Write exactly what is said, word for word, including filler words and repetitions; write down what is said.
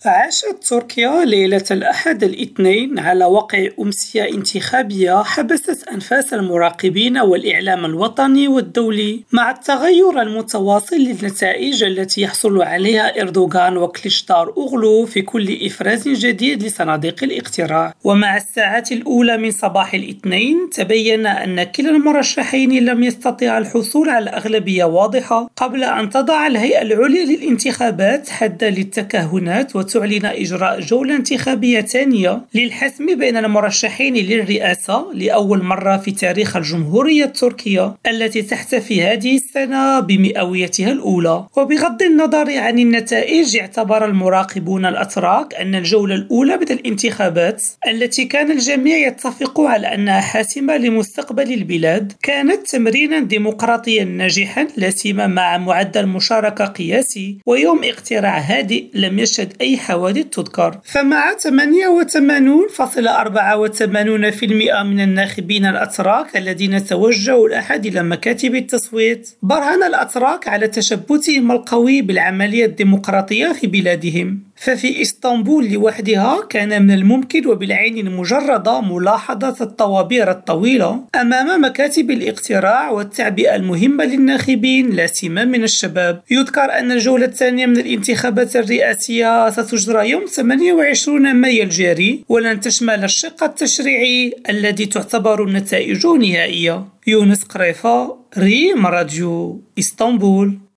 عاشت تركيا ليلة الأحد الاثنين على وقع أمسية انتخابية حبست أنفاس المراقبين والإعلام الوطني والدولي مع التغير المتواصل للنتائج التي يحصل عليها إردوغان وكليشدار أوغلو في كل إفراز جديد لصناديق الاقتراع. ومع الساعات الأولى من صباح الاثنين تبين أن كلا المرشحين لم يستطيع الحصول على أغلبية واضحة قبل أن تضع الهيئة العليا للانتخابات حدا للتكهنات وتعلن إجراء جولة انتخابية ثانية للحسم بين المرشحين للرئاسة لأول مرة في تاريخ الجمهورية التركية التي تحتفي هذه السنة بمئويتها الأولى. وبغض النظر عن النتائج، اعتبر المراقبون الأتراك أن الجولة الأولى من الانتخابات التي كان الجميع يتفق على أنها حاسمة لمستقبل البلاد كانت تمرينا ديمقراطيا ناجحا، لا سيما مع معدل مشاركة قياسي ويوم اقتراع هادئ لم يشهد أي حوادث تذكر. فمع ثمانية وثمانين فاصلة أربعة وثمانين بالمئة من الناخبين الأتراك الذين توجهوا الأحد إلى مكاتب التصويت، برهن الأتراك على تشبثهم القوي بالعملية الديمقراطية في بلادهم. ففي إسطنبول لوحدها كان من الممكن وبالعين المجردة ملاحظة الطوابير الطويلة أمام مكاتب الاقتراع والتعبئة المهمة للناخبين لا سيما من الشباب. يذكر أن الجولة الثانية من الانتخابات الرئاسية ستجرى يوم ثمانية وعشرين مايو الجاري ولن تشمل الشق التشريعي الذي تعتبر النتائج نهائية. يونس قريفة، ريم راديو، إسطنبول.